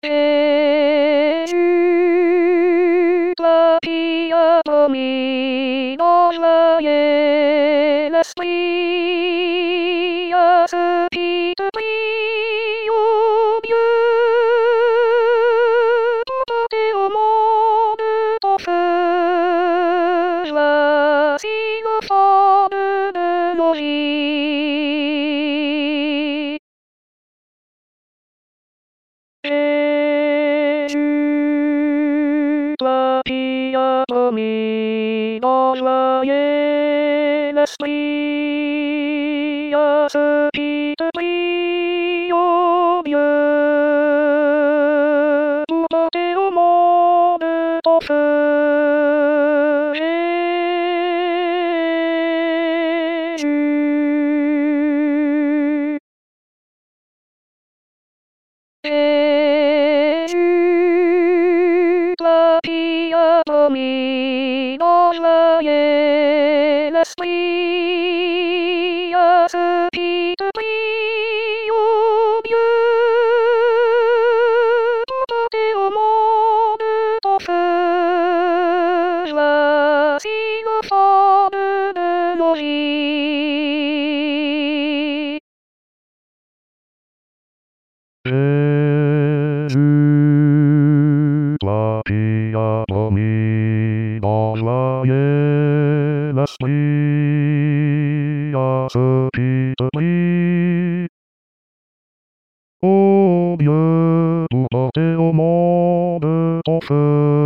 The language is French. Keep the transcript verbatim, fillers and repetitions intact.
Et toute la diatomie dans joyeux l'esprit à ce qui te prie au mieux. Tout ôter au monde ton feu, joie si le forme de nos vies. Et toute la diatomie dans joyeux l'esprit à ce qui te prie au mieux. Pour porter au monde ton feu, Jésus. Et toute la diatomie dans joyeux l'esprit à ce qui te prie au mieux. Pour porter au monde ton feu, joie si le forme de nos vies. Jésus, la diatomie dans joyeux l'esprit à ce qui te prie au mieux. Pour porter au monde ton feu.